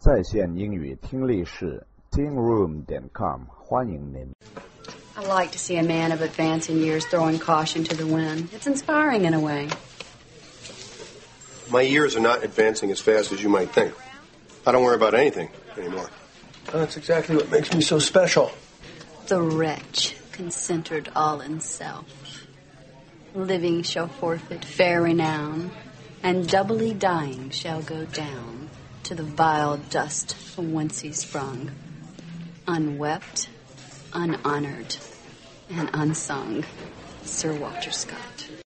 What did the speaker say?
在线英语听力室 tingroom.com 欢迎您。 I like to see a man of advancing years throwing caution to the wind. It's inspiring in a way. My years are not advancing as fast as you might think. I don't worry about anything anymore. That's exactly what makes me so special. The wretch, concentred all in self. Living shall forfeit fair renown, and doubly dying shall go down to the vile dust from whence he sprung, unwept, unhonored, and unsung. Sir Walter Scott.